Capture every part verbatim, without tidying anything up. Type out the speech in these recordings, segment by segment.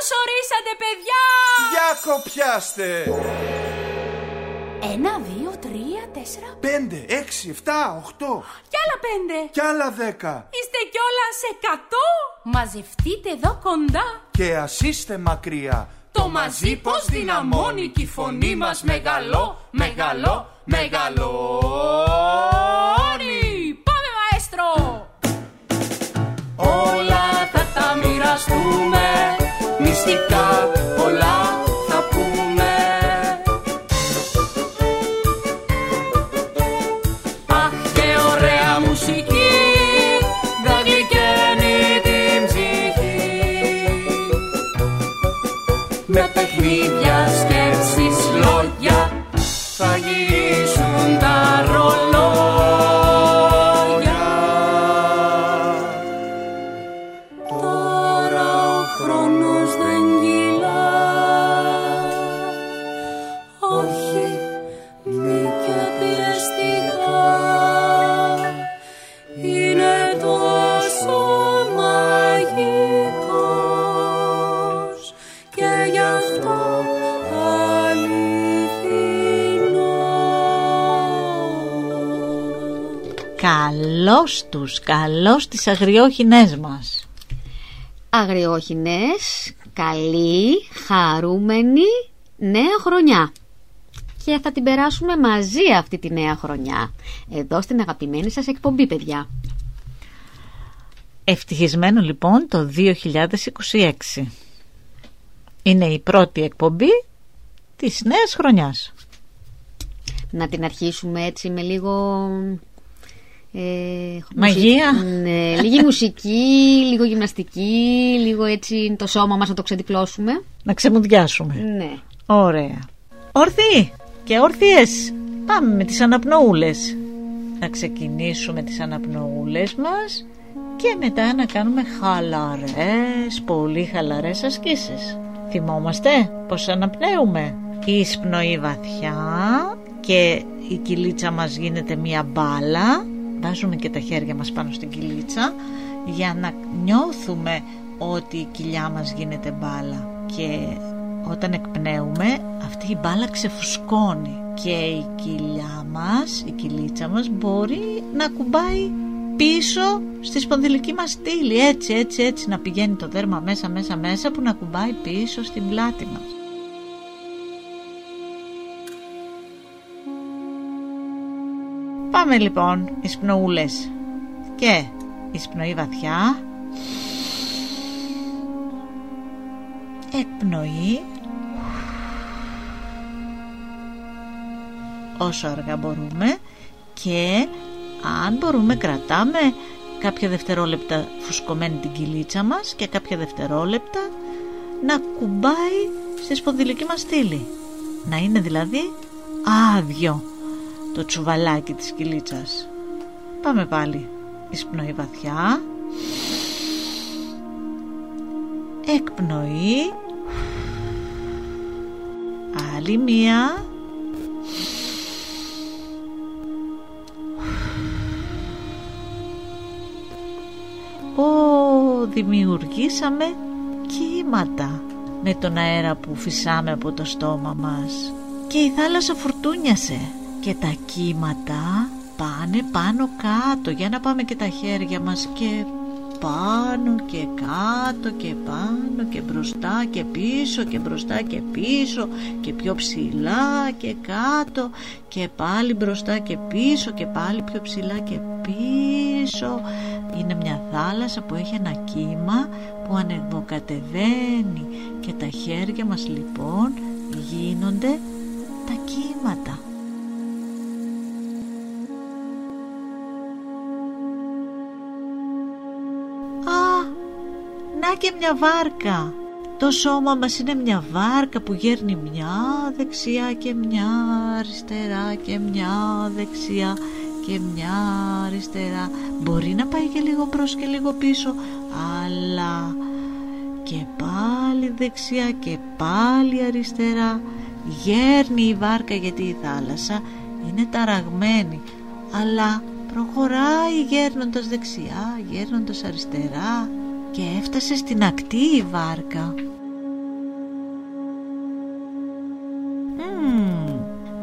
Καλώς ορίσατε, παιδιά! Για κοπιάστε! Ένα, δύο, τρία, τέσσερα... Πέντε, έξι, εφτά, οχτώ... Κι άλλα πέντε... Κι άλλα δέκα... Είστε κιόλας εκατό... Μαζευτείτε εδώ κοντά... Και ας είστε μακριά... Το μαζί πως δυναμώνει κι η φωνή μας μεγαλώ, μεγαλώ, μεγαλώνει. Πάμε, μαέστρο! Όλα θα τα μοιραστούμε, μυστικά πολλά θα πούμε. Αχ, και ωραία μουσική, θα γλυκαίνει την ψυχή. Με παιχνίδια, σκέψεις, λόγια θα γυρίσουν τα ρολόγια. Τώρα ο χρόνος δεν κυλά, όχι μη και πιεστικά. Είναι τόσο μαγικός και γι' αυτό Καλώς τους, καλώς τις αγριόχινές μας. Αγριόχινες, καλή, χαρούμενη νέα χρονιά. Και θα την περάσουμε μαζί αυτή τη νέα χρονιά, εδώ στην αγαπημένη σας εκπομπή, παιδιά. Ευτυχισμένο λοιπόν το δύο χιλιάδες είκοσι έξι. Είναι η πρώτη εκπομπή της νέας χρονιάς. Να την αρχίσουμε έτσι με λίγο... Ε, μαγεία, μουσική, ναι, λίγη μουσική, λίγο γυμναστική, λίγο έτσι το σώμα μας να το ξεδιπλώσουμε. Να ξεμουδιάσουμε. Ναι. Ωραία. Όρθιοι και όρθιες, πάμε με τις αναπνοούλες. Να ξεκινήσουμε τις αναπνοούλες μας και μετά να κάνουμε χαλαρές, πολύ χαλαρές ασκήσεις. Θυμόμαστε πως αναπνέουμε? Εισπνοή βαθιά και η κοιλίτσα μας γίνεται μια μπάλα. Βάζουμε και τα χέρια μας πάνω στην κοιλίτσα για να νιώθουμε ότι η κοιλιά μας γίνεται μπάλα. Και όταν εκπνέουμε αυτή η μπάλα ξεφουσκώνει και η κοιλιά μας, η κοιλίτσα μας μπορεί να κουμπάει πίσω στη σπονδυλική μας στήλη. Έτσι, έτσι, έτσι να πηγαίνει το δέρμα μέσα, μέσα, μέσα που να κουμπάει πίσω στην πλάτη μας. Πάμε λοιπόν εισπνοούλες και εισπνοή βαθιά, εκπνοή όσο αργά μπορούμε και αν μπορούμε κρατάμε κάποια δευτερόλεπτα φουσκωμένη την κοιλίτσα μας και κάποια δευτερόλεπτα να κουμπάει στη σπονδυλική μας στήλη, να είναι δηλαδή άδειο το τσουβαλάκι της κοιλίτσας. Πάμε πάλι. Εισπνοή βαθιά, εκπνοή, άλλη μία, Ω, δημιουργήσαμε κύματα με τον αέρα που φυσάμε από το στόμα μας και η θάλασσα φουρτούνιασε και τα κύματα πάνε πάνω κάτω. Για να πάμε και τα χέρια μας και πάνω και κάτω και πάνω και μπροστά και πίσω και μπροστά και πίσω και πιο ψηλά και κάτω και πάλι μπροστά και πίσω και πάλι πιο ψηλά και πίσω. Είναι μια θάλασσα που έχει ένα κύμα που ανεβοκατεβαίνει και τα χέρια μας λοιπόν γίνονται τα κύματα. Να και μια βάρκα. Το σώμα μας είναι μια βάρκα που γέρνει μια δεξιά και μια αριστερά και μια δεξιά και μια αριστερά. Μπορεί να πάει και λίγο μπρος και λίγο πίσω, αλλά και πάλι δεξιά και πάλι αριστερά. Γέρνει η βάρκα γιατί η θάλασσα είναι ταραγμένη, αλλά προχωράει γέρνοντας δεξιά, γέρνοντας αριστερά και έφτασε στην ακτή η βάρκα.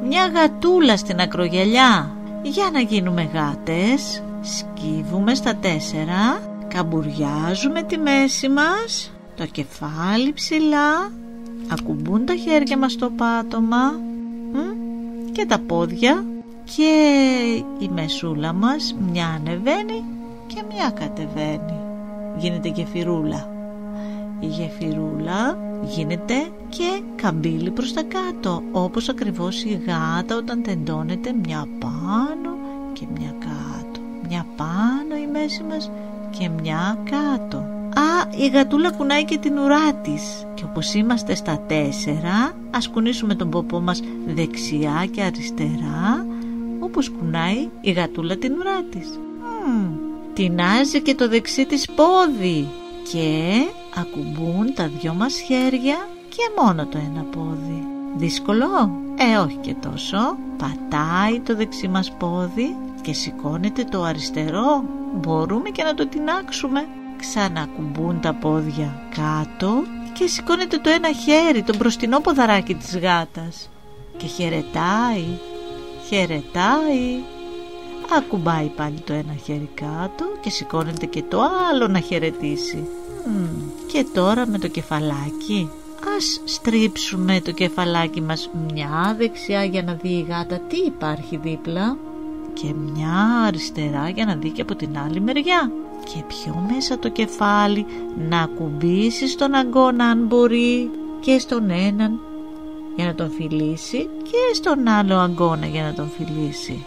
μια γατούλα στην ακρογιαλιά. Για να γίνουμε γάτες, σκύβουμε στα τέσσερα, καμπουριάζουμε τη μέση μας, το κεφάλι ψηλά, ακουμπούν τα χέρια μας στο πάτωμα μ, και τα πόδια, και η μεσούλα μας μια ανεβαίνει και μια κατεβαίνει. Γίνεται γεφυρούλα. Η γεφυρούλα γίνεται και καμπύλη προς τα κάτω, όπως ακριβώς η γάτα όταν τεντώνεται, μια πάνω και μια κάτω. Μια πάνω η μέση μας και μια κάτω. Α, η γατούλα κουνάει και την ουρά της. Και όπως είμαστε στα τέσσερα, ας κουνήσουμε τον ποπό μας δεξιά και αριστερά, όπως κουνάει η γατούλα την ουρά της. Μ, τεινάζει και το δεξί της πόδι. Και ακουμπούν τα δυο μας χέρια και μόνο το ένα πόδι. Δύσκολο? Ε, όχι και τόσο. Πατάει το δεξί μας πόδι και σηκώνεται το αριστερό. Μπορούμε και να το τινάξουμε. Ξανακουμπούν τα πόδια κάτω και σηκώνεται το ένα χέρι, το μπροστινό ποδαράκι της γάτας, και χαιρετάει, χαιρετάει. Ακουμπάει πάλι το ένα χέρι κάτω και σηκώνεται και το άλλο να χαιρετήσει. Mm. Και τώρα με το κεφαλάκι, ας στρίψουμε το κεφαλάκι μας μια δεξιά για να δει η γάτα τι υπάρχει δίπλα, και μια αριστερά για να δει και από την άλλη μεριά, και πιο μέσα το κεφάλι να ακουμπήσει στον αγκώνα αν μπορεί, και στον έναν για να τον φιλήσει και στον άλλο αγκώνα για να τον φιλήσει.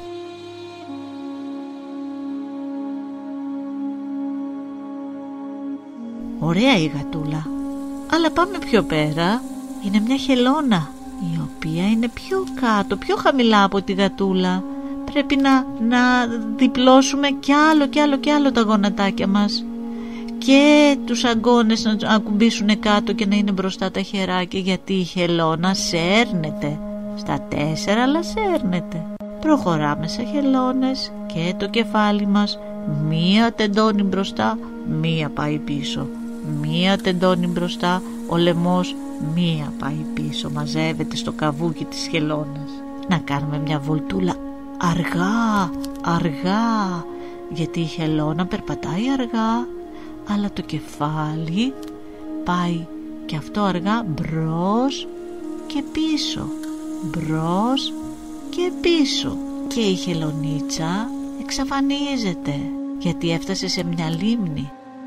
Ωραία η γατούλα, αλλά πάμε πιο πέρα. Είναι μια χελώνα, η οποία είναι πιο κάτω, πιο χαμηλά από τη γατούλα. Πρέπει να, να διπλώσουμε κι άλλο κι άλλο κι άλλο τα γονατάκια μας, και τους αγκώνες να ακουμπήσουν κάτω και να είναι μπροστά τα χεράκια, γιατί η χελώνα σέρνεται στα τέσσερα, αλλά σέρνεται. Προχωράμε σε χελώνες και το κεφάλι μας μία τεντώνει μπροστά, μία πάει πίσω. Μία τεντώνει μπροστά, ο λαιμός μία πάει πίσω. Μαζεύεται στο καβούκι της χελώνας. Να κάνουμε μια βολτούλα αργά, αργά, γιατί η χελώνα περπατάει αργά, αλλά το κεφάλι πάει και αυτό αργά μπρος και πίσω, μπρος και πίσω. Και η χελωνίτσα εξαφανίζεται, γιατί έφτασε σε μια λίμνη.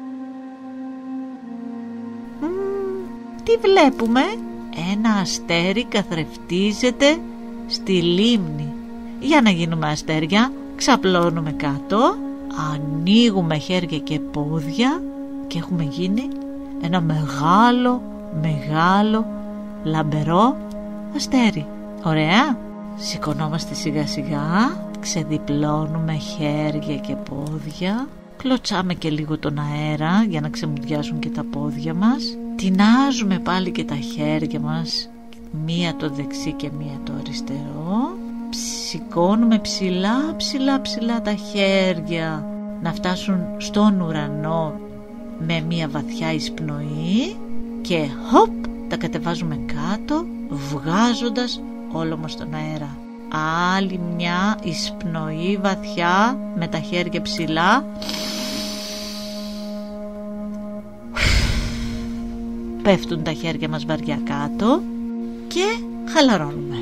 Τι βλέπουμε? Ένα αστέρι καθρεφτίζεται στη λίμνη. Για να γίνουμε αστέρια, ξαπλώνουμε κάτω, ανοίγουμε χέρια και πόδια και έχουμε γίνει ένα μεγάλο, μεγάλο, λαμπερό αστέρι. Ωραία? Σηκωνόμαστε σιγά σιγά, ξεδιπλώνουμε χέρια και πόδια, κλωτσάμε και λίγο τον αέρα για να ξεμουδιάσουν και τα πόδια μας. Τινάζουμε πάλι και τα χέρια μας, μία το δεξί και μία το αριστερό. Σηκώνουμε ψηλά ψηλά ψηλά τα χέρια να φτάσουν στον ουρανό με μία βαθιά εισπνοή, και χοπ τα κατεβάζουμε κάτω, βγάζοντας όλο μας τον αέρα. Άλλη μια εισπνοή βαθιά με τα χέρια ψηλά. Πέφτουν τα χέρια μας βαριά κάτω και χαλαρώνουμε.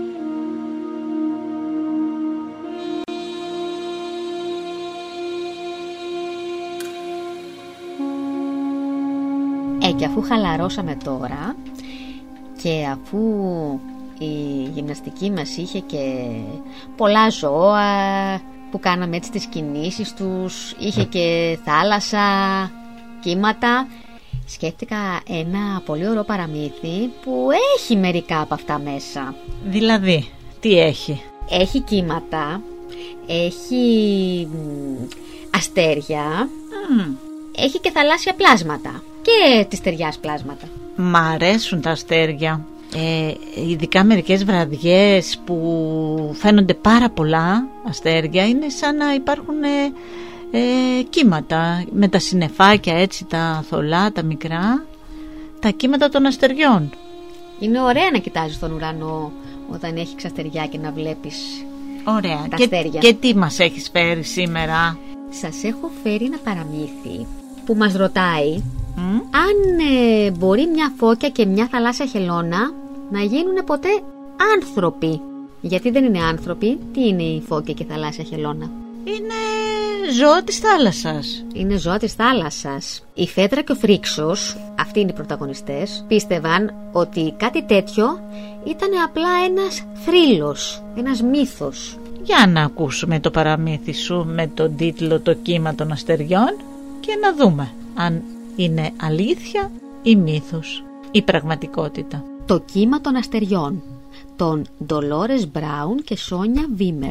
Ε, και αφού χαλαρώσαμε τώρα και αφού η γυμναστική μας είχε και πολλά ζώα που κάναμε έτσι τις κινήσεις τους, είχε και θάλασσα, κύματα, σκέφτηκα ένα πολύ ωραίο παραμύθι που έχει μερικά από αυτά μέσα. Δηλαδή, τι έχει? Έχει κύματα, έχει αστέρια, mm. έχει και θαλάσσια πλάσματα και της ταιριάς πλάσματα. Μ' αρέσουν τα αστέρια, ε, ειδικά μερικές βραδιές που φαίνονται πάρα πολλά αστέρια, είναι σαν να υπάρχουν ε, ε, κύματα με τα συννεφάκια έτσι, τα θολά, τα μικρά, τα κύματα των αστεριών. Είναι ωραία να κοιτάζεις τον ουρανό όταν έχει ξαστεριά και να βλέπεις Ωραία. τα Και, αστέρια. και τι μας έχεις φέρει σήμερα? Σας έχω φέρει ένα παραμύθι που μας ρωτάει Μ? αν ε, μπορεί μια φώκια και μια θαλάσσια χελώνα να γίνουν ποτέ άνθρωποι. Γιατί δεν είναι άνθρωποι, τι είναι η φώκια και η θαλάσσια χελώνα? Είναι ζώα της θάλασσας. Είναι ζώα της θάλασσας. Η Φέδρα και ο Φρίξος, αυτοί είναι οι πρωταγωνιστές, πίστευαν ότι κάτι τέτοιο ήταν απλά ένας θρύλος, ένας μύθος. Για να ακούσουμε το παραμύθι σου με τον τίτλο «Το κύμα των αστεριών» και να δούμε αν είναι αλήθεια ή μύθος ή πραγματικότητα. Το κύμα των αστεριών, των Ντολόρες Μπράουν και Σόνια Βίμερ.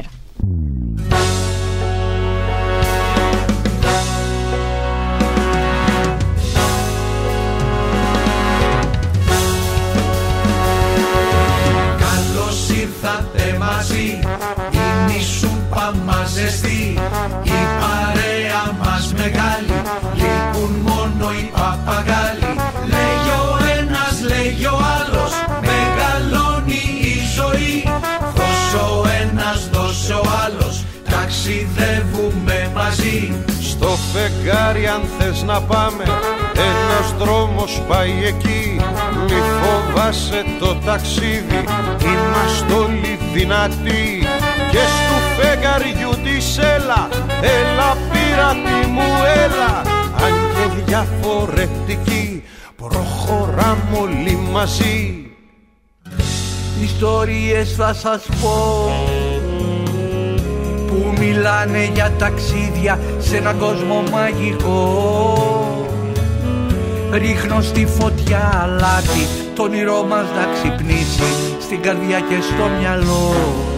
Καλώς ήρθατε μαζί, είναι η σούπα μας ζεστή, η παρέα μας μεγάλη, λείπουν μόνο οι παπαγάλοι. Λέγει ο ένας, λέγει ο άλλος, μεγαλώνει η ζωή, δώσε ο ένας, δώσε ο άλλος, ταξιδεύουμε μαζί. Στο φεγγάρι αν θες να πάμε, ένας δρόμος πάει εκεί. Μη φοβάσαι το ταξίδι, είμαστε όλοι δυνατοί. Και στου φεγγαριού της έλα, έλα πειράτη μου έλα. Αν και διαφορετικοί, προχωράμε όλοι μαζί. Ιστορίες θα σας πω που μιλάνε για ταξίδια σε έναν κόσμο μαγικό. Ρίχνω στη φωτιά αλάτι, το όνειρό μας να ξυπνήσει στην καρδιά και στο μυαλό.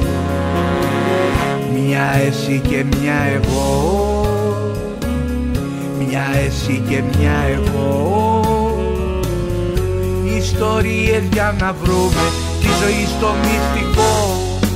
Μια εσύ και μια εγώ, μια εσύ και μια εγώ. Ιστορίες για να βρούμε τη ζωή στο μυστικό.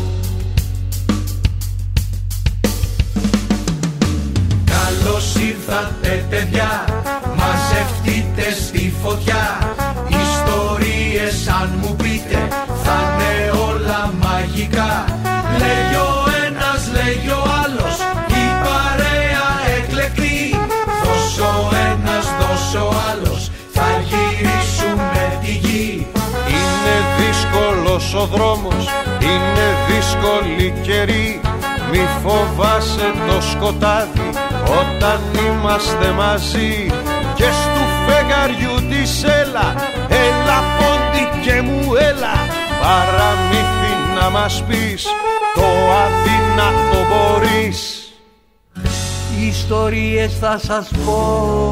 Καλώς ήρθατε παιδιά, μαζευτείτε στη φωτιά. Ιστορίες αν μου πείτε θα είναι όλα μαγικά. Λέγει ο ένας, λέγει ο άλλος, η παρέα εκλεκτή. Δώσε ο ένας, δώσε ο άλλος, θα γυρίσουμε τη γη. Είναι δύσκολος ο δρόμος, είναι δύσκολη καιρή. Μη φοβάσαι το σκοτάδι όταν είμαστε μαζί. Και στου φεγγαριού της έλα, έλα πόντι και μου έλα. Παραμύθι να μας πεις, το αδύνατο μπορείς. Ιστορίες θα σας πω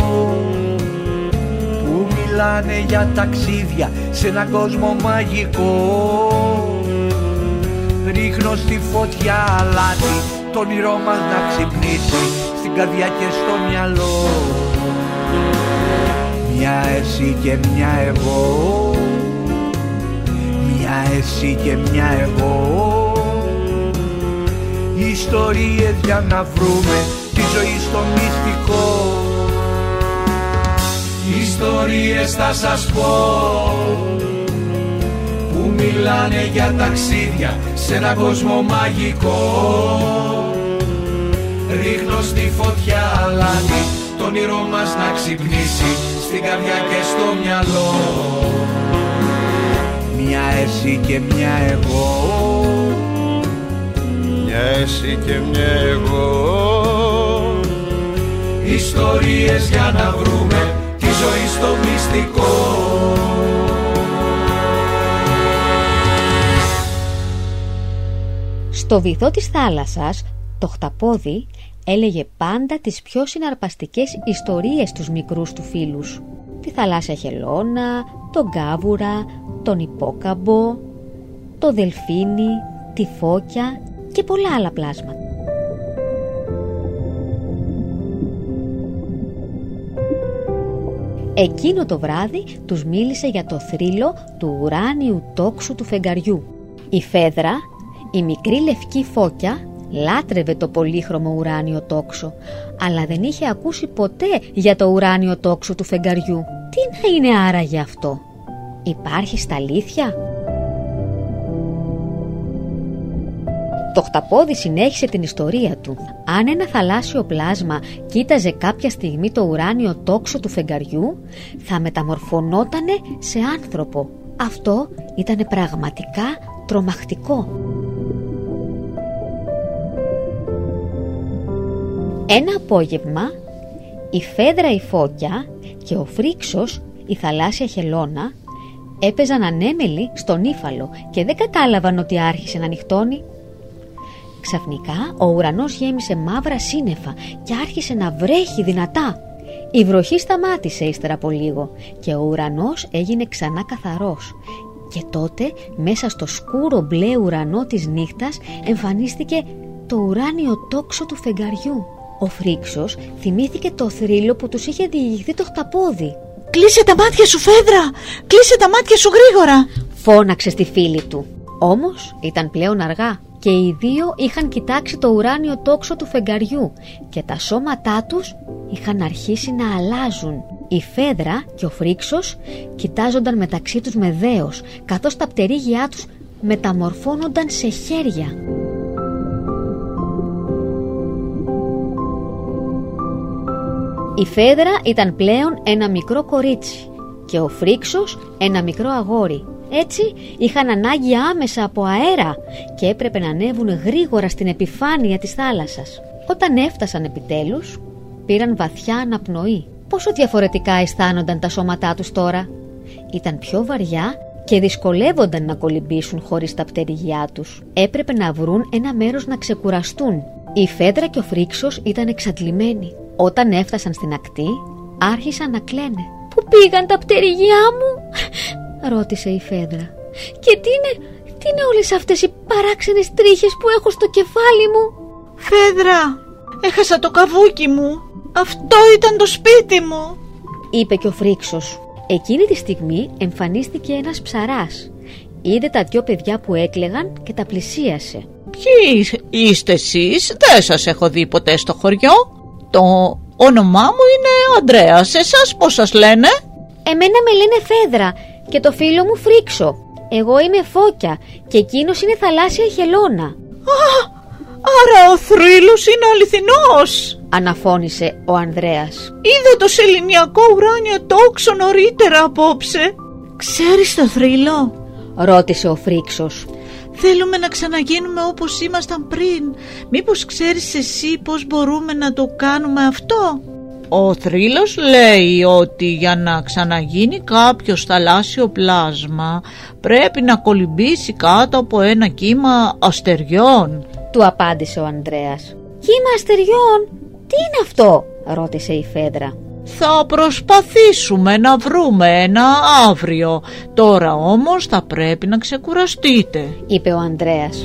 που μιλάνε για ταξίδια σε έναν κόσμο μαγικό. Ρίχνω στη φωτιά αλάτι, το όνειρό μας να ξυπνήσει στην καρδιά και στο μυαλό. Μια εσύ και μια εγώ, μια εσύ και μια εγώ. Ιστορίες για να βρούμε τη ζωή στο μυστικό. Ιστορίες θα σας πω που μιλάνε για ταξίδια σε έναν κόσμο μαγικό. Ρίχνω στη φωτιά αλάτι, το όνειρό μας να ξυπνήσει στην καρδιά και στο μυαλό. Μια εσύ και μια εγώ, μια εσύ και μια εγώ. Ιστορίες για να βρούμε τη ζωή στο μυστικό. Στο βυθό της θάλασσας, το χταπόδι έλεγε πάντα τις πιο συναρπαστικές ιστορίες στους μικρούς του φίλους. Τη θαλάσσια χελώνα, τον κάβουρα, τον υπόκαμπο, το δελφίνι, τη φώκια και πολλά άλλα πλάσματα. Εκείνο το βράδυ τους μίλησε για το θρύλο του ουράνιου τόξου του φεγγαριού. Η Φέδρα, η μικρή λευκή φώκια, λάτρευε το πολύχρωμο ουράνιο τόξο, αλλά δεν είχε ακούσει ποτέ για το ουράνιο τόξο του φεγγαριού. Τι να είναι άραγε αυτό? Υπάρχει στα αλήθεια? Το χταπόδι συνέχισε την ιστορία του. Αν ένα θαλάσσιο πλάσμα κοίταζε κάποια στιγμή το ουράνιο τόξο του φεγγαριού, θα μεταμορφωνότανε σε άνθρωπο. Αυτό ήταν πραγματικά τρομακτικό. Ένα απόγευμα, η Φέδρα η Φώκια και ο Φρίξος, η θαλάσσια χελώνα, έπαιζαν ανέμελοι στον Ήφαλο και δεν κατάλαβαν ότι άρχισε να νυχτώνει. Ξαφνικά ο ουρανός γέμισε μαύρα σύννεφα και άρχισε να βρέχει δυνατά. Η βροχή σταμάτησε ύστερα από λίγο και ο ουρανός έγινε ξανά καθαρός. Και τότε μέσα στο σκούρο μπλε ουρανό της νύχτας εμφανίστηκε το ουράνιο τόξο του φεγγαριού. Ο Φρίξος θυμήθηκε το θρύλο που τους είχε διηγηθεί το χταπόδι. «Κλείσε τα μάτια σου, Φέδρα! Κλείσε τα μάτια σου γρήγορα!» φώναξε στη φίλη του. Όμως ήταν πλέον αργά και οι δύο είχαν κοιτάξει το ουράνιο τόξο του φεγγαριού και τα σώματά τους είχαν αρχίσει να αλλάζουν. Η Φέδρα και ο Φρίξος κοιτάζονταν μεταξύ τους με δέος, καθώς τα πτερίγια τους μεταμορφώνονταν σε χέρια. Η Φέδρα ήταν πλέον ένα μικρό κορίτσι και ο Φρίξος ένα μικρό αγόρι. Έτσι είχαν ανάγκη άμεσα από αέρα και έπρεπε να ανέβουν γρήγορα στην επιφάνεια της θάλασσας. Όταν έφτασαν επιτέλους, πήραν βαθιά αναπνοή. Πόσο διαφορετικά αισθάνονταν τα σώματά τους τώρα. Ήταν πιο βαριά και δυσκολεύονταν να κολυμπήσουν χωρίς τα πτερυγιά τους. Έπρεπε να βρουν ένα μέρος να ξεκουραστούν. Η Φέδρα και ο Φρίξος ήταν εξαντλημένοι. Όταν έφτασαν στην ακτή, άρχισαν να κλαίνε. «Πού πήγαν τα πτερυγιά μου?» ρώτησε η Φέδρα. «Και τι είναι, τι είναι όλες αυτές οι παράξενες τρίχες που έχω στο κεφάλι μου?» «Φέδρα, έχασα το καβούκι μου. Αυτό ήταν το σπίτι μου», είπε και ο Φρίξος. Εκείνη τη στιγμή εμφανίστηκε ένας ψαράς. Είδε τα δυο παιδιά που έκλαιγαν και τα πλησίασε. «Ποιοι είστε εσείς? Δεν σας έχω δει ποτέ στο χωριό. Το όνομά μου είναι Ανδρέας. Εσάς πώς σας λένε?» «Εμένα με λένε Φέδρα και το φίλο μου Φρίξο. Εγώ είμαι Φώκια και εκείνος είναι θαλάσσια χελώνα». «Α, άρα ο θρύλος είναι αληθινός», αναφώνησε ο Ανδρέας. «Είδα το σεληνιακό ουράνιο τόξο νωρίτερα απόψε». «Ξέρεις το θρύλο?» ρώτησε ο Φρίξος. «Θέλουμε να ξαναγίνουμε όπως ήμασταν πριν. Μήπως ξέρεις εσύ πώς μπορούμε να το κάνουμε αυτό?» Ο θρύλος λέει ότι για να ξαναγίνει κάποιο θαλάσσιο πλάσμα πρέπει να κολυμπήσει κάτω από ένα κύμα αστεριών, του απάντησε ο Ανδρέας. «Κύμα αστεριών? Τι είναι αυτό?» ρώτησε η Φέδρα. «Θα προσπαθήσουμε να βρούμε ένα αύριο. Τώρα όμως θα πρέπει να ξεκουραστείτε», είπε ο Ανδρέας.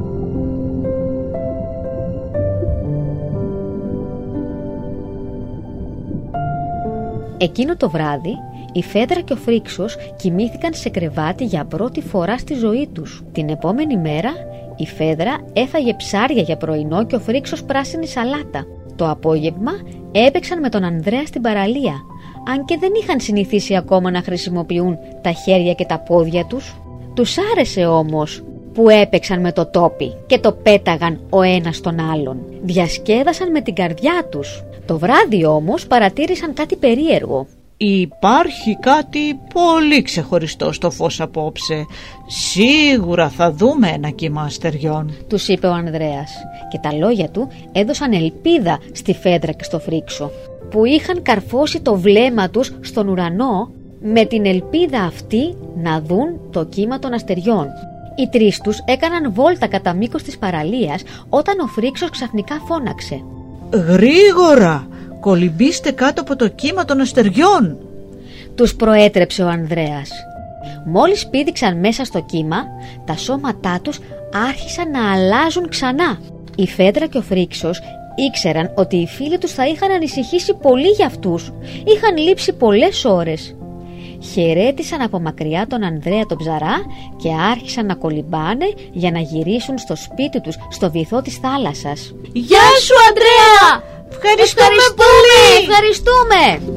Εκείνο το βράδυ η Φέδρα και ο Φρίξος κοιμήθηκαν σε κρεβάτι για πρώτη φορά στη ζωή τους. Την επόμενη μέρα η Φέδρα έφαγε ψάρια για πρωινό και ο Φρίξος πράσινη σαλάτα. Το απόγευμα έπαιξαν με τον Ανδρέα στην παραλία, αν και δεν είχαν συνηθίσει ακόμα να χρησιμοποιούν τα χέρια και τα πόδια τους. Τους άρεσε όμως που έπαιξαν με το τόπι και το πέταγαν ο ένας στον άλλον. Διασκέδασαν με την καρδιά τους. Το βράδυ όμως παρατήρησαν κάτι περίεργο. «Υπάρχει κάτι πολύ ξεχωριστό στο φως απόψε. Σίγουρα θα δούμε ένα κύμα αστεριών», τους είπε ο Ανδρέας, και τα λόγια του έδωσαν ελπίδα στη Φέδρα και στο Φρίξο, που είχαν καρφώσει το βλέμμα τους στον ουρανό με την ελπίδα αυτή να δουν το κύμα των αστεριών. Οι τρεις τους έκαναν βόλτα κατά μήκος της παραλίας όταν ο Φρίξος ξαφνικά φώναξε. «Γρήγορα! Κολυμπήστε κάτω από το κύμα των αστεριών», τους προέτρεψε ο Ανδρέας. Μόλις πήδηξαν μέσα στο κύμα, τα σώματά τους άρχισαν να αλλάζουν ξανά. Η Φέδρα και ο Φρίξος ήξεραν ότι οι φίλοι τους θα είχαν ανησυχήσει πολύ για αυτούς. Είχαν λείψει πολλές ώρες. Χαιρέτησαν από μακριά τον Ανδρέα τον ψαρά και άρχισαν να κολυμπάνε για να γυρίσουν στο σπίτι τους στο βυθό της θάλασσας. «Γεια σου, Ανδρέα! Ευχαριστούμε, ευχαριστούμε πολύ! Ευχαριστούμε!»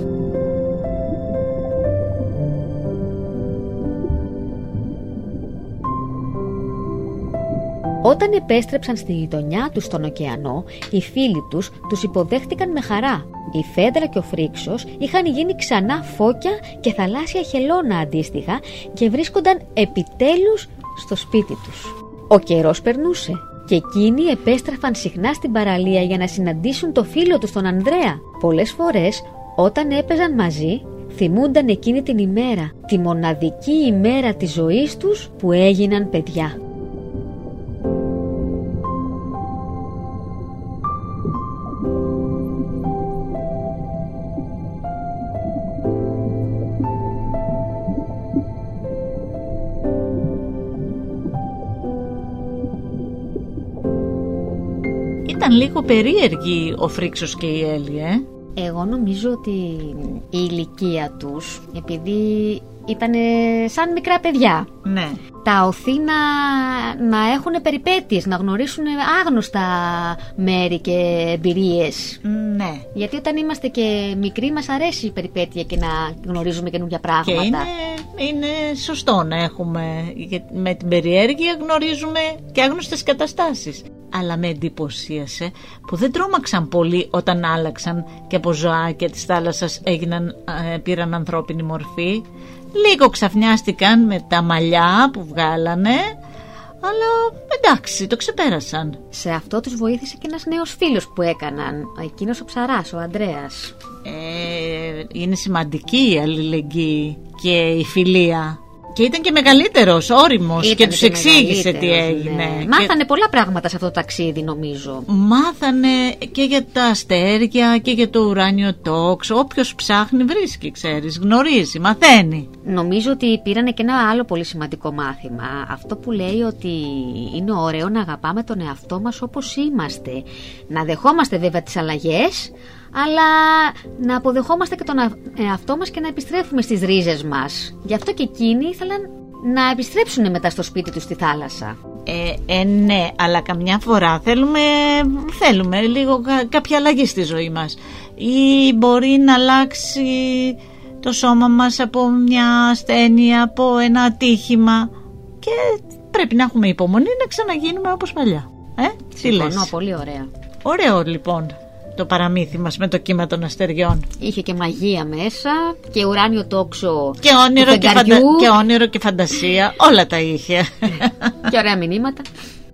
Όταν επέστρεψαν στη γειτονιά τους στον ωκεανό, οι φίλοι τους τους υποδέχτηκαν με χαρά. Η Φέδρα και ο Φρίξος είχαν γίνει ξανά φώκια και θαλάσσια χελώνα αντίστοιχα και βρίσκονταν επιτέλους στο σπίτι τους. Ο καιρός περνούσε και εκείνοι επέστρεφαν συχνά στην παραλία για να συναντήσουν το φίλο τους τον Ανδρέα. Πολλές φορές όταν έπαιζαν μαζί θυμούνταν εκείνη την ημέρα, τη μοναδική ημέρα της ζωής τους που έγιναν παιδιά. Ήταν λίγο περίεργοι ο Φρίξος και η Έλλη, ε? Εγώ νομίζω ότι η ηλικία τους, επειδή ήταν σαν μικρά παιδιά, Ναι. τα οθεί να, να έχουν περιπέτειες, να γνωρίσουν άγνωστα μέρη και εμπειρίες. Ναι. Γιατί όταν είμαστε και μικροί μας αρέσει η περιπέτεια και να γνωρίζουμε καινούργια πράγματα. Και είναι, είναι σωστό να έχουμε, με την περιέργεια γνωρίζουμε και άγνωστες καταστάσεις. Αλλά με εντυπωσίασε που δεν τρόμαξαν πολύ όταν άλλαξαν και από ζωάκια της θάλασσας έγιναν, ε, πήραν ανθρώπινη μορφή. Λίγο ξαφνιάστηκαν με τα μαλλιά που βγάλανε, αλλά εντάξει, το ξεπέρασαν. Σε αυτό τους βοήθησε και ένας νέος φίλος που έκαναν, εκείνος ο Ψαράς, ο Ανδρέας. Ε, είναι σημαντική η αλληλεγγύη και η φιλία. Και ήταν και μεγαλύτερος, όριμος, Ήταν και τους και εξήγησε τι μεγαλύτερος, έγινε. ναι. Και Μάθανε πολλά πράγματα σε αυτό το ταξίδι, νομίζω. μάθανε και για τα αστέρια και για το ουράνιο τόξο. Όποιος ψάχνει βρίσκει, ξέρεις, γνωρίζει, μαθαίνει. Νομίζω ότι πήρανε και ένα άλλο πολύ σημαντικό μάθημα. Αυτό που λέει ότι είναι ωραίο να αγαπάμε τον εαυτό μας όπως είμαστε. Να δεχόμαστε βέβαια τις αλλαγές, αλλά να αποδεχόμαστε και τον εαυτό μας και να επιστρέφουμε στις ρίζες μας. Γι' αυτό και εκείνοι ήθελαν να επιστρέψουν μετά στο σπίτι τους στη θάλασσα. Ε, ε, ναι, αλλά καμιά φορά θέλουμε, θέλουμε λίγο κα, κάποια αλλαγή στη ζωή μας. Ή μπορεί να αλλάξει το σώμα μας από μια ασθένεια, από ένα ατύχημα. Και πρέπει να έχουμε υπομονή να ξαναγίνουμε όπως παλιά. Ε, τι λες? Συμφωνώ, πολύ ωραία. Ωραίο λοιπόν το παραμύθι μας με το κύμα των αστεριών. Είχε και μαγεία μέσα και ουράνιο τόξο Και όνειρο και, φαντα... και όνειρο και φαντασία. Όλα τα είχε. Και ωραία μηνύματα.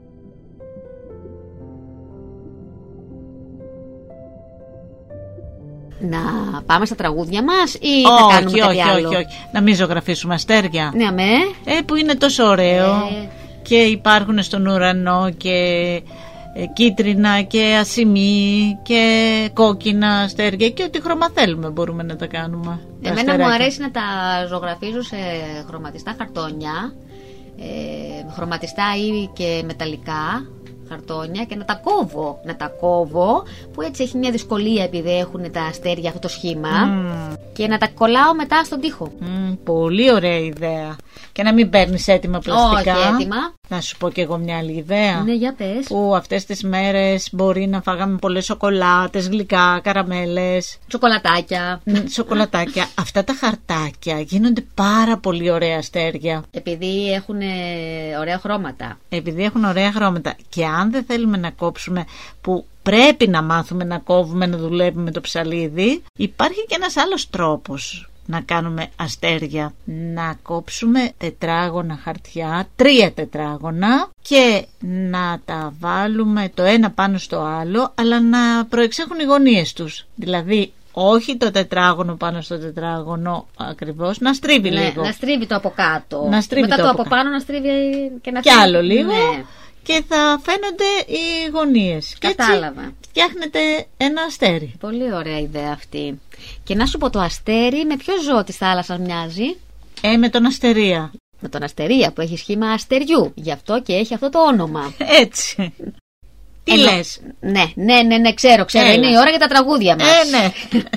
Να πάμε στα τραγούδια μας ή όχι, θα κάνουμε όχι, κάτι όχι, άλλο? όχι, όχι. Να μην ζωγραφίσουμε αστέρια. Ναι, αμέ. Ε, που είναι τόσο ωραίο. Ε. Και υπάρχουν στον ουρανό και ε, κίτρινα και ασημί και κόκκινα αστέρια και ό,τι χρώμα θέλουμε μπορούμε να τα κάνουμε. Τα Εμένα μου αστεράκια. αρέσει να τα ζωγραφίζω σε χρωματιστά χαρτόνια, ε, χρωματιστά ή και μεταλλικά χαρτόνια, και να τα κόβω, να τα κόβω, που έτσι έχει μια δυσκολία επειδή έχουν τα αστέρια αυτό το σχήμα, Mm. και να τα κολλάω μετά στον τοίχο. Mm, πολύ ωραία ιδέα. Και να μην παίρνεις έτοιμα πλαστικά. Όχι έτοιμα. Να σου πω και εγώ μια άλλη ιδέα. Ναι, για πες. Που αυτές τις μέρες μπορεί να φάγαμε πολλές σοκολάτες, γλυκά, καραμέλες, Σοκολατάκια. μ, σοκολατάκια. Αυτά τα χαρτάκια γίνονται πάρα πολύ ωραία αστέρια. Επειδή έχουν ωραία χρώματα. Επειδή έχουν ωραία χρώματα. Και αν δεν θέλουμε να κόψουμε, που πρέπει να μάθουμε να κόβουμε, να δουλεύουμε το ψαλίδι, υπάρχει και ένας άλλος τρόπος να κάνουμε αστέρια. Να κόψουμε τετράγωνα χαρτιά, τρία τετράγωνα, και να τα βάλουμε το ένα πάνω στο άλλο, αλλά να προεξέχουν οι γωνίες τους. Δηλαδή όχι το τετράγωνο πάνω στο τετράγωνο ακριβώς, να στρίβει Ναι, λίγο. να στρίβει το από κάτω. Να στρίβει Μετά το το, από από κάτω. πάνω να στρίβει και να Κι φύγει. άλλο λίγο. Ναι. Και θα φαίνονται οι γωνίες. Και έτσι Κατάλαβα. φτιάχνετε ένα αστέρι. Πολύ ωραία ιδέα αυτή. Και να σου πω, το αστέρι με ποιο ζώο της θάλασσας μοιάζει? Ε, με τον αστερία. Με τον αστερία που έχει σχήμα αστεριού. Γι' αυτό και έχει αυτό το όνομα. Έτσι. Τι Ενώ- λες? Ναι, ναι, ναι, ναι, ξέρω, ξέρω. Έλα. Είναι η ώρα για τα τραγούδια μας. Ε, ναι.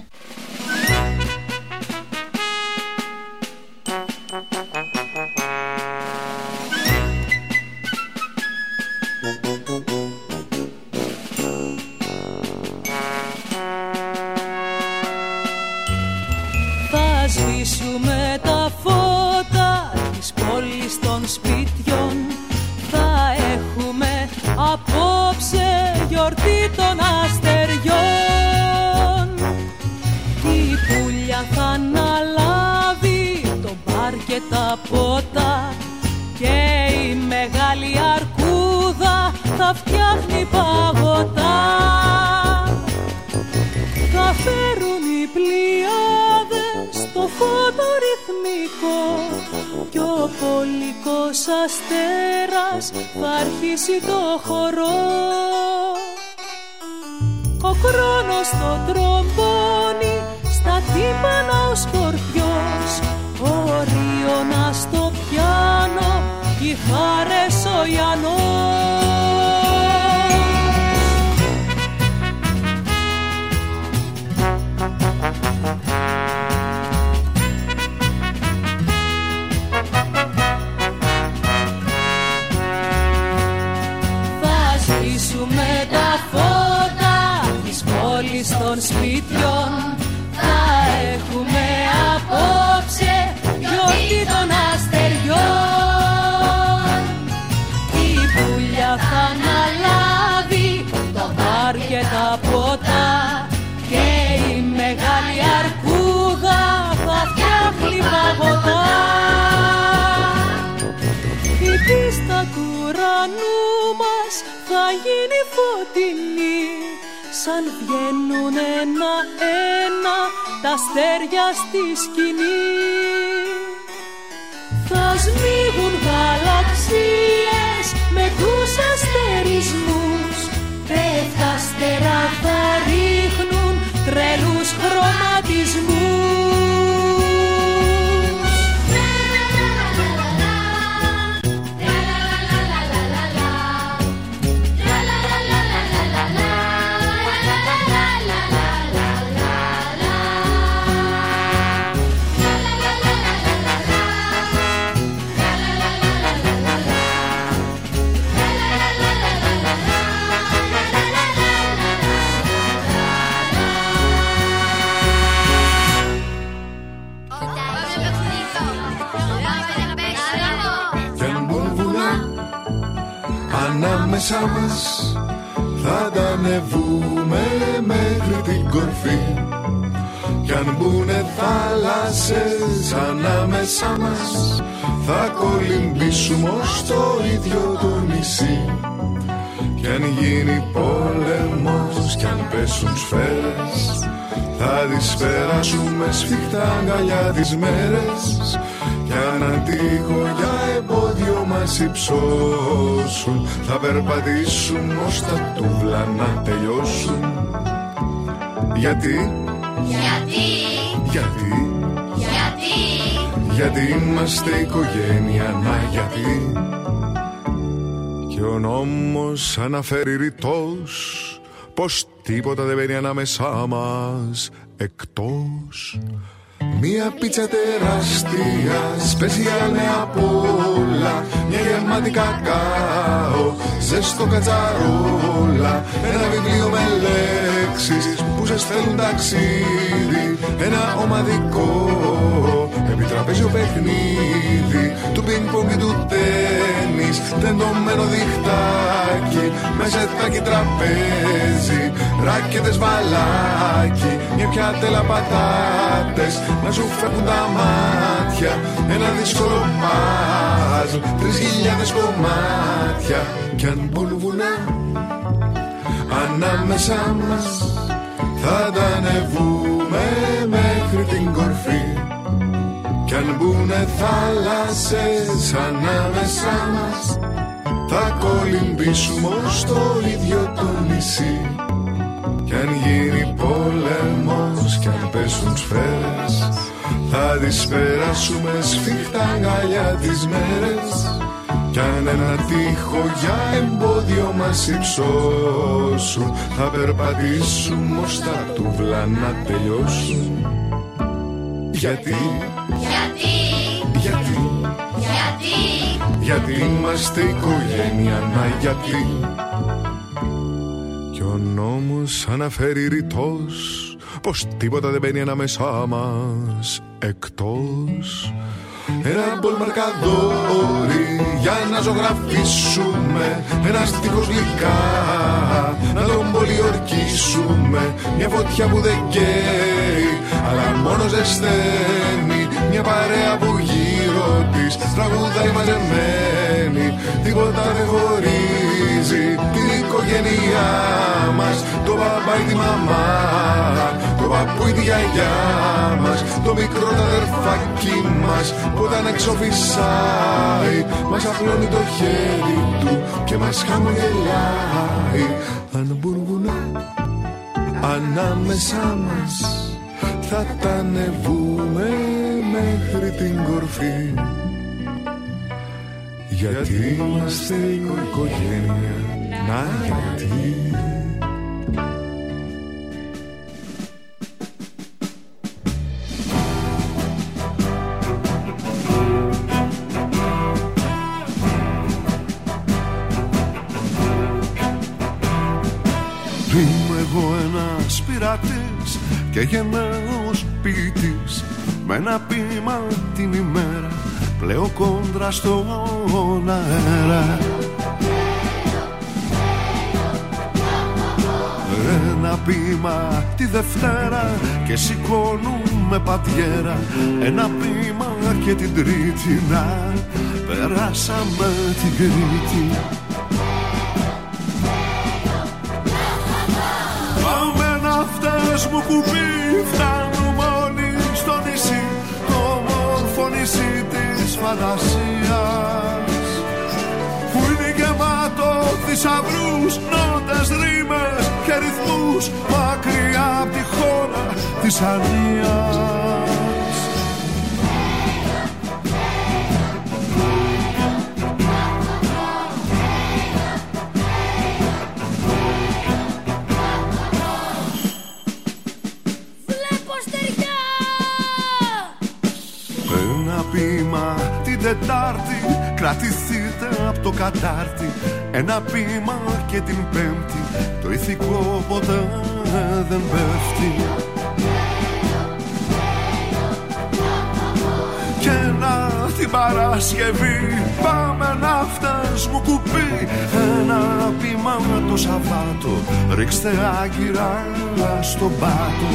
Θα σβήσουμε τα φώτα της πόλης των σπιτιών. Θα έχουμε και τα ποτά και η μεγάλη αρκούδα θα φτιάχνει παγωτά. Θα φέρουν οι πλοιάδες το φωτορυθμικό κι ο πολικός αστέρας θα αρχίσει το χορό. Ο χρόνος το τρομπώνει, στα τύμπανα ο σκορπιός, ο Ρίωνας στο πιάνο, κιθάρες ο Ιαννός. Θα σβήσουμε τα φώτα της πόλης των σπιτιών, θα έχουμε απόψε γιορτή των αστεριών. Η πουλιά θα αναλάβει το μπαρ και τα ποτά και η μεγάλη αρκούδα θα φτιάχνει παγωτά. Η πίστα του ουρανού μας θα γίνει φωτεινή, σαν βγαίνουν ένα-ένα τα αστέρια στη σκηνή. Θα σμίγουν γαλαξίες με τους αστερισμούς, πέφτα αστερά θα ρίχνουν τρελούς χρωματισμούς. Ανάμεσα μας θα τα ανεβούμε μέχρι την κορφή, κι αν μπουνε θάλασσες ανάμεσα μας θα κολυμπήσουμε ως το ίδιο το νησί. Κι αν γίνει πόλεμος κι αν πέσουν σφαίρες θα τις περάσουμε σφιχτά αγκαλιά τις μέρες. Κι αν αντίχω για εμπόδιο μας υψώσουν θα περπατήσουν ως τα τούβλα να τελειώσουν. Γιατί, γιατί, γιατί, γιατί, γιατί είμαστε οικογένεια, να γιατί. Και ο νόμος αναφέρει ρητός πως τίποτα δεν μπαίνει ανάμεσά μας εκτός μία πίτσα τεράστια, σπεσιάλ με απ' όλα, μια γεμάτη κακάο, ζεστό κατσαρόλα, ένα βιβλίο με λέξεις που σε στέλνουν ταξίδι, ένα ομαδικό επιτραπέζιο παιχνίδι του πινκ-πονγκ και του τένις, τεντωμένο διχτάκι με ζετάκι τραπέζι, ράκετες βαλάκι, μια πιάτελα πατάτες να σου φεύγουν τα μάτια, ένα δύσκολο παζλ, τρεις χιλιάδες κομμάτια. Κι αν μπουν βουνά ανάμεσα μας θα τα ανεβούμε μέχρι την κορφή, κι αν μπουνε θάλασσες ανάμεσα μας θα κολυμπήσουμε ως το ίδιο το νησί. Κι αν γίνει πόλεμος κι αν πέσουν σφαίρες θα τις περάσουμε σφιχτά αγκαλιά τις μέρες. Κι αν ένα τείχο για εμπόδιο μας υψώσουν θα περπατήσουμε ως τα τούβλα να τελειώσουν. Γιατί, γιατί, γιατί, γιατί, γιατί είμαστε οικογένεια, να γιατί. Κι ο νόμος αναφέρει ρητός πως τίποτα δεν μπαίνει ανάμεσά μας εκτός ένα μπολ μαρκαδόρι για να ζωγραφίσουμε, ένα στίχος γλυκά να τον πολιορκήσουμε, μια φωτιά που δεν καίει αλλά μόνο ζεσταίνει, μια παρέα που γύρω της τραγουδάει μαζεμένη, τίποτα δεν χωρίζει την οικογένειά μας. Το μπαμπά ή τη μαμά, το παππού ή τη γιαγιά μας, το μικρό το αδερφάκι μας που όταν έξω φυσάει μας απλώνει το χέρι του και μας χαμογελάει. Αν μπουρβουνά ανάμεσά μας θα τα ανεβούμε μέχρι την κορφή, γιατί είμαστε οικογένεια. Να γιατί είμαι εγώ ένας πειρατής και γενναίος ποιητής, με ένα ποίημα την ημέρα πλέω κόντρα στον αέρα. Ένα ποίημα τη Δευτέρα και σηκώνουμε πατιέρα, ένα ποίημα και την Τρίτη να περάσαμε την Κρήτη. Πάμε ναύτες μου κουμπί, φτάνουμε όλοι στο νησί, το όμορφο νησί της φαντασίας, που είναι γεμάτο θησαυρούς, νότες, ρήμες και ρυθμούς, μακριά απ' τη χώρα της ανίας. Ένα ποίημα την Τετάρτη, κρατηθείτε από το κατάρτι, ένα ποίημα και την Πέμπτη, το ηθικό ποτέ δεν πέφτει. Και να την Παρασκευή πάμε ναύτες μου κουπί, ένα ποίημα το Σαββάτο, ρίξτε άγκυρα στον πάτο.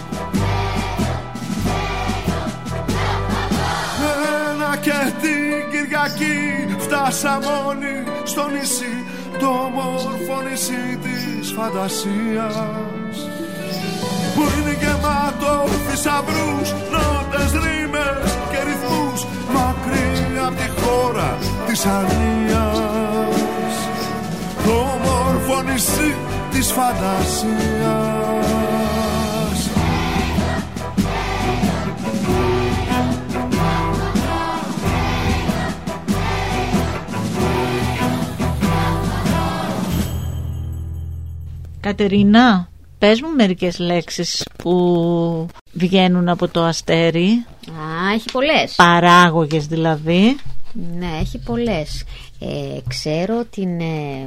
Και την Κυριακή φτάσαμε όλοι στο νησί, το όμορφο νησί της φαντασίας, που είναι γεμάτο θησαυρούς, νότες, ρήμες και ρυθμούς, μακριά απ' τη χώρα της ανίας, το όμορφο νησί της φαντασίας. Κατερίνα, πες μου μερικές λέξεις που βγαίνουν από το αστέρι. Α, έχει πολλές. Παράγωγες δηλαδή. Ναι, έχει πολλές. Ε, ξέρω την ε,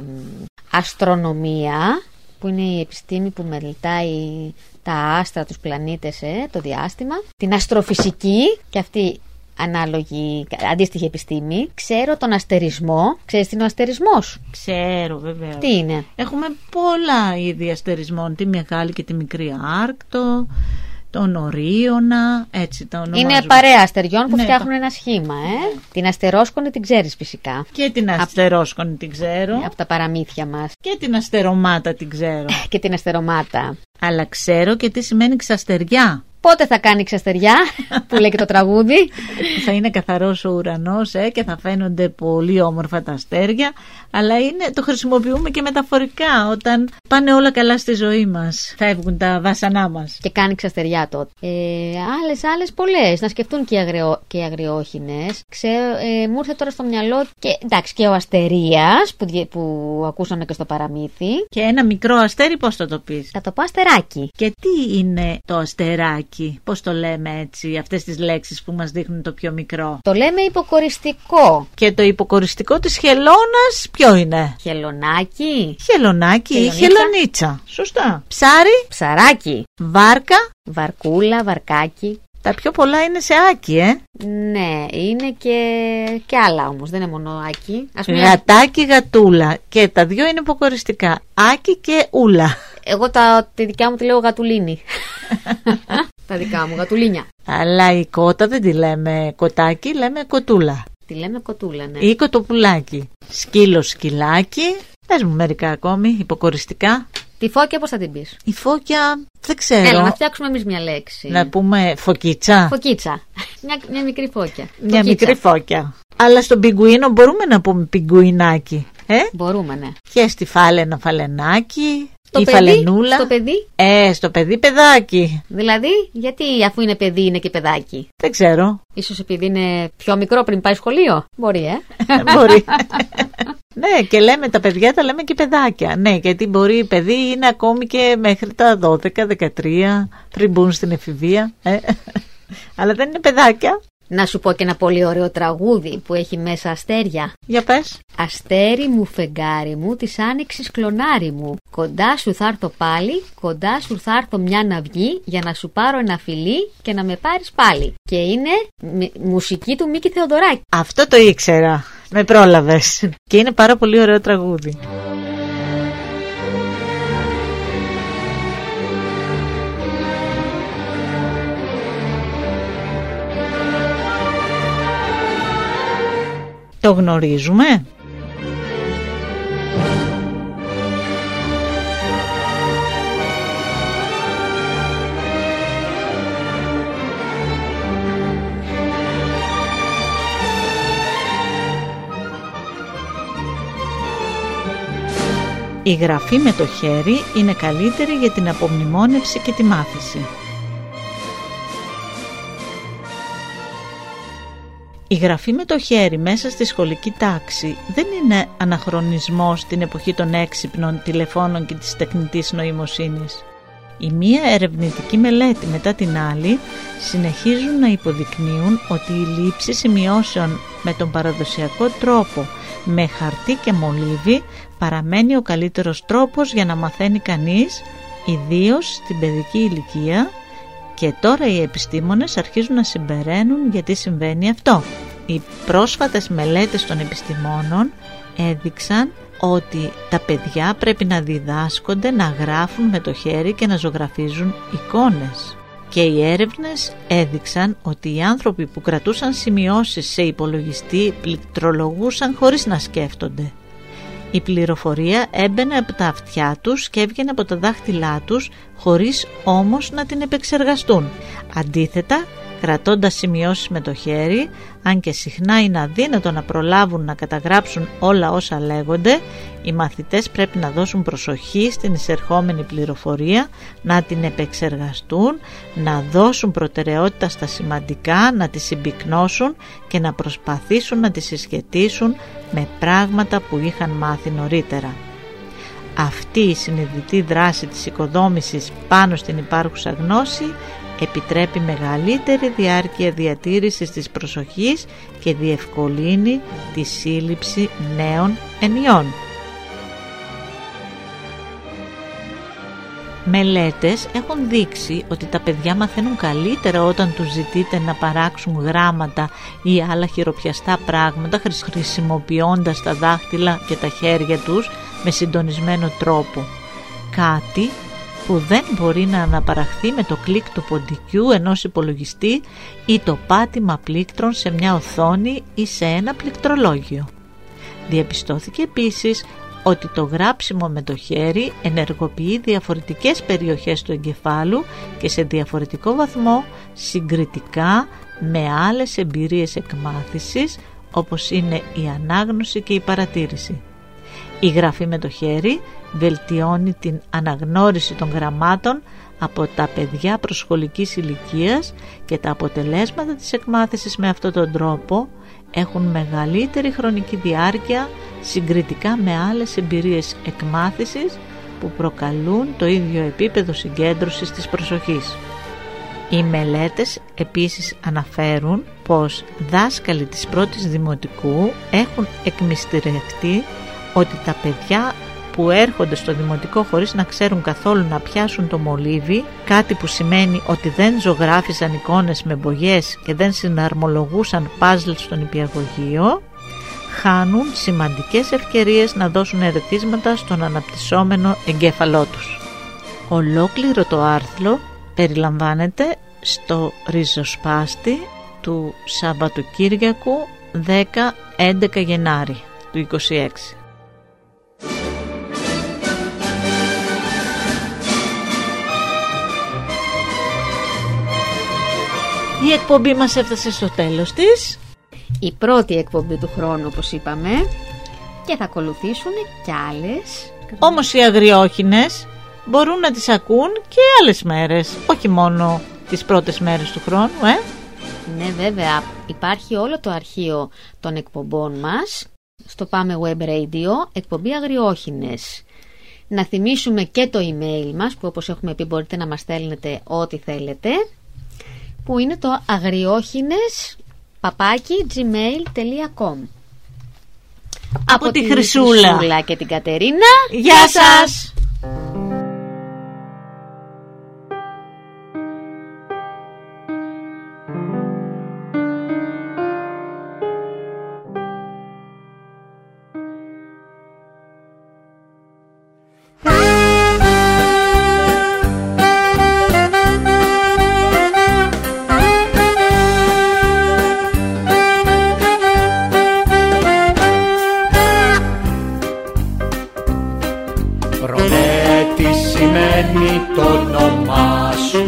αστρονομία, που είναι η επιστήμη που μελετάει τα άστρα, τους πλανήτες, ε, το διάστημα. Την αστροφυσική, και αυτή ανάλογη, αντίστοιχη επιστήμη. Ξέρω τον αστερισμό. Ξέρεις τι είναι ο αστερισμός? Ξέρω, βέβαια. Τι είναι? Έχουμε πολλά είδη αστερισμών. Τη μεγάλη και τη μικρή Άρκτο, τον Ορίωνα, έτσι τα ονομάζουμε. Είναι παρέα αστεριών που ναι, φτιάχνουν ένα σχήμα, ε. Ναι. Την αστερόσκονη την ξέρεις φυσικά. Και την αστερόσκονη την ξέρω. Από τα παραμύθια μας. Και την αστερομάτα την ξέρω. Και την αστερομάτα. Αλλά ξέρω και τι σημαίνει ξαστεριά. Πότε θα κάνει ξαστεριά, που λέει και το τραγούδι? Θα είναι καθαρός ο ουρανός, ε, και θα φαίνονται πολύ όμορφα τα αστέρια. Αλλά είναι, το χρησιμοποιούμε και μεταφορικά. Όταν πάνε όλα καλά στη ζωή μας, φεύγουν τα βάσανά μας. Και κάνει ξαστεριά τότε. Ε, άλλες, άλλες πολλές. Να σκεφτούν και οι, αγριό, και οι αγριόχινες. Ξέρω, ε, μου ήρθε τώρα στο μυαλό και, εντάξει, και ο Αστερίας που, που ακούσαμε και στο παραμύθι. Και ένα μικρό αστέρι, πώς θα το πεις? Θα το πω αστεράκι. Και τι είναι το αστεράκι? Πώς το λέμε έτσι, αυτές τις λέξεις που μας δείχνουν το πιο μικρό? Το λέμε υποκοριστικό. Και το υποκοριστικό της χελώνας ποιο είναι? Χελωνάκι. Χελωνάκι ή χελωνίτσα. Σωστά. Ψάρι. Ψαράκι. Βάρκα. Βαρκούλα, βαρκάκι. Τα πιο πολλά είναι σε άκι, ε. Ναι, είναι και, και άλλα όμως, δεν είναι μόνο άκι. Ας πούμε... Γατάκι, γατούλα. Και τα δυο είναι υποκοριστικά. Άκι και ούλα. Εγώ τα, τη δικιά μου τη λέω γατουλίνη. Τα δικά μου, γατουλίνια. Αλλά η κότα δεν τη λέμε κοτάκι, λέμε κοτούλα. Τη λέμε κοτούλα, ναι. Ή κοτοπουλάκι. Σκύλο, σκυλάκι. Πες μου μερικά ακόμη, υποκοριστικά. Τη φώκια πώς θα την πεις? Η φώκια, δεν ξέρω. Έλα, να φτιάξουμε εμείς μια λέξη. Να πούμε φωκίτσα. Φωκίτσα. Μια, μια μικρή φώκια. Μια Φωκίτσα. μικρή φώκια. Αλλά στον πιγκουίνο μπορούμε να πούμε πιγκουινάκι. Ε? Μπορούμε, ναι. Και στη φάλαινα φαλενάκι. Στο η παιδί, φαλενούλα. Στο παιδί. Ε, στο παιδί παιδάκι. Δηλαδή, γιατί αφού είναι παιδί είναι και παιδάκι? Δεν ξέρω. Ίσως επειδή είναι πιο μικρό πριν πάει σχολείο. Μπορεί, ε. Μπορεί. Ναι, και λέμε τα παιδιά, τα λέμε και παιδάκια. Ναι, γιατί μπορεί παιδί είναι ακόμη και μέχρι τα δώδεκα δεκατρία πριν μπουν στην εφηβεία. Ε. Αλλά δεν είναι παιδάκια. Να σου πω και ένα πολύ ωραίο τραγούδι που έχει μέσα αστέρια. Για πες. Αστέρι μου, φεγγάρι μου, της άνοιξης κλονάρι μου. Κοντά σου θα έρθω πάλι, κοντά σου θα έρθω μια να βγει, για να σου πάρω ένα φιλί και να με πάρεις πάλι. Και είναι μ- μουσική του Μίκη Θεοδωράκη. Αυτό το ήξερα. Με πρόλαβες. Και είναι πάρα πολύ ωραίο τραγούδι. Το γνωρίζουμε? Η γραφή με το χέρι είναι καλύτερη για την απομνημόνευση και τη μάθηση. Η γραφή με το χέρι μέσα στη σχολική τάξη δεν είναι αναχρονισμός στην εποχή των έξυπνων τηλεφώνων και της τεχνητής νοημοσύνης. Η μία ερευνητική μελέτη μετά την άλλη συνεχίζουν να υποδεικνύουν ότι η λήψη σημειώσεων με τον παραδοσιακό τρόπο, με χαρτί και μολύβι, παραμένει ο καλύτερος τρόπος για να μαθαίνει κανείς, ιδίως στην παιδική ηλικία. Και τώρα οι επιστήμονες αρχίζουν να συμπεραίνουν γιατί συμβαίνει αυτό. Οι πρόσφατες μελέτες των επιστημόνων έδειξαν ότι τα παιδιά πρέπει να διδάσκονται να γράφουν με το χέρι και να ζωγραφίζουν εικόνες. Και οι έρευνες έδειξαν ότι οι άνθρωποι που κρατούσαν σημειώσεις σε υπολογιστή πληκτρολογούσαν χωρίς να σκέφτονται. Η πληροφορία έμπαινε από τα αυτιά τους και έβγαινε από τα δάχτυλά τους χωρίς όμως να την επεξεργαστούν. Αντίθετα, κρατώντας σημειώσεις με το χέρι, αν και συχνά είναι αδύνατο να προλάβουν να καταγράψουν όλα όσα λέγονται, οι μαθητές πρέπει να δώσουν προσοχή στην εισερχόμενη πληροφορία, να την επεξεργαστούν, να δώσουν προτεραιότητα στα σημαντικά, να τις συμπυκνώσουν και να προσπαθήσουν να τις συσχετίσουν με πράγματα που είχαν μάθει νωρίτερα. Αυτή η συνειδητή δράση της οικοδόμησης πάνω στην υπάρχουσα γνώση επιτρέπει μεγαλύτερη διάρκεια διατήρησης της προσοχής και διευκολύνει τη σύλληψη νέων ενιών. Μελέτες έχουν δείξει ότι τα παιδιά μαθαίνουν καλύτερα όταν τους ζητείτε να παράξουν γράμματα ή άλλα χειροπιαστά πράγματα χρησιμοποιώντας τα δάχτυλα και τα χέρια τους με συντονισμένο τρόπο. Κάτι που δεν μπορεί να αναπαραχθεί με το κλικ του ποντικού ενός υπολογιστή ή το πάτημα πλήκτρων σε μια οθόνη ή σε ένα πληκτρολόγιο. Διαπιστώθηκε επίσης ότι το γράψιμο με το χέρι ενεργοποιεί διαφορετικές περιοχές του εγκεφάλου και σε διαφορετικό βαθμό συγκριτικά με άλλες εμπειρίες εκμάθησης όπως είναι η ανάγνωση και η παρατήρηση. Η γραφή με το χέρι βελτιώνει την αναγνώριση των γραμμάτων από τα παιδιά προσχολικής ηλικίας και τα αποτελέσματα της εκμάθησης με αυτόν τον τρόπο έχουν μεγαλύτερη χρονική διάρκεια συγκριτικά με άλλες εμπειρίες εκμάθησης που προκαλούν το ίδιο επίπεδο συγκέντρωσης της προσοχής. Οι μελέτες επίσης αναφέρουν πως δάσκαλοι της πρώτης δημοτικού έχουν εκμυστηρευτεί ότι τα παιδιά που έρχονται στο δημοτικό χωρίς να ξέρουν καθόλου να πιάσουν το μολύβι, κάτι που σημαίνει ότι δεν ζωγράφισαν εικόνες με μπογιές και δεν συναρμολογούσαν παζλ στον νηπιαγωγείο, χάνουν σημαντικές ευκαιρίες να δώσουν ερεθίσματα στον αναπτυσσόμενο εγκέφαλό τους. Ολόκληρο το άρθρο περιλαμβάνεται στο ριζοσπάστη του Σαββατοκύριακου δέκα έντεκα Γενάρη του είκοσι έξι. Η εκπομπή μας έφτασε στο τέλος της. Η πρώτη εκπομπή του χρόνου, όπως είπαμε, και θα ακολουθήσουν κι άλλες. Όμως οι αγριόχινες μπορούν να τις ακούν και άλλες μέρες, όχι μόνο τις πρώτες μέρες του χρόνου, ε? Ναι, βέβαια, υπάρχει όλο το αρχείο των εκπομπών μας στο Πάμε Web Radio, εκπομπή Αγριόχινες. Να θυμίσουμε και το email μας, που όπως έχουμε πει μπορείτε να μας στέλνετε ό,τι θέλετε, που είναι το αγριόχινες παπάκι gmail τελεία com. Από, Από τη Χρυσούλα. Χρυσούλα και την Κατερίνα. Γεια σας! Το όνομά σου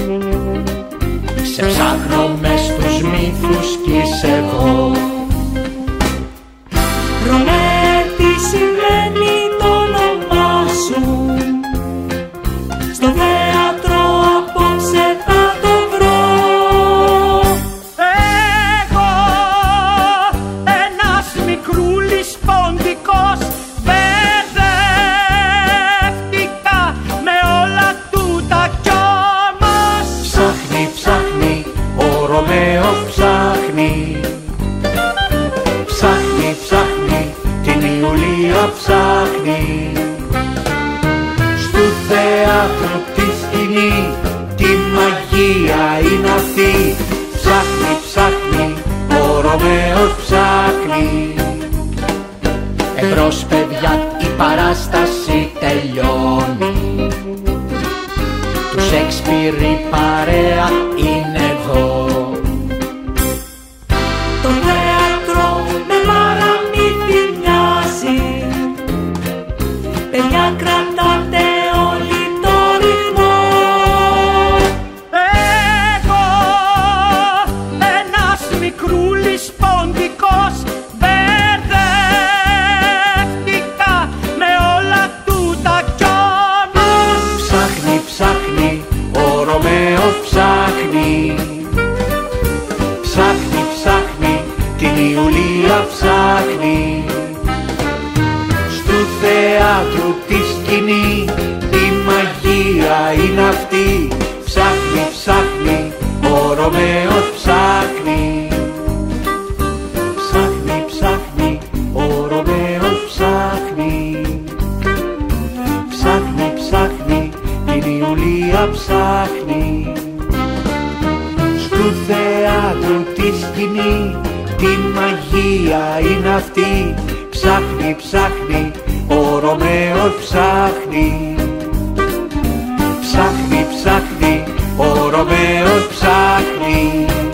σε ψάχνω μες στους μύθους κι είσαι εδώ. Ρολέ, τι σημαίνει το όνομά σου? Στο θέατρο απόψε θα το βρω. Εγώ, ένας μικρούλης ποντικός, Ρωμαίο ψάχνει, ψάχνει, ψάχνει, την Ιουλία ψάχνει. Στου θέατρου τη σκηνή, τη μαγεία είναι αυτή. Ψάχνει, ψάχνει, ο Ρωμαίος ψάχνει. Εμπρός παιδιά, η παράσταση τελειώνει. Του Σέξπιρ η παρέα είναι εδώ. Το θέατρο με παραμύθι μοιάζει. Παιδιά, κρατάτε όλοι το ρυθμό. Εγώ, ένας μικρούλης ποντικός, μπερδεύτηκα με όλα τούτα κι όμως. Ψάχνει, ψάχνει, ο Ρωμαίος ψάχνει. Ψάχνει, ψάχνει, την Ιουλία ψάχνει. Στου θέατρου τη σκηνή, η μαγεία είναι αυτή. Ψάχνει, ψάχνει, ο Ρωμαίος ψάχνει. Ψάχνει, ψάχνει, ο Ρωμαίος ψάχνει. Ψάχνει, ψάχνει, την Ιουλία ψάχνει. Του θεάτρου τη σκηνή, τη μαγεία είναι αυτή. Ψάχνει, ψάχνει, ο Ρωμαίος ψάχνει. Ψάχνει, ψάχνει, ο Ρωμαίος ψάχνει.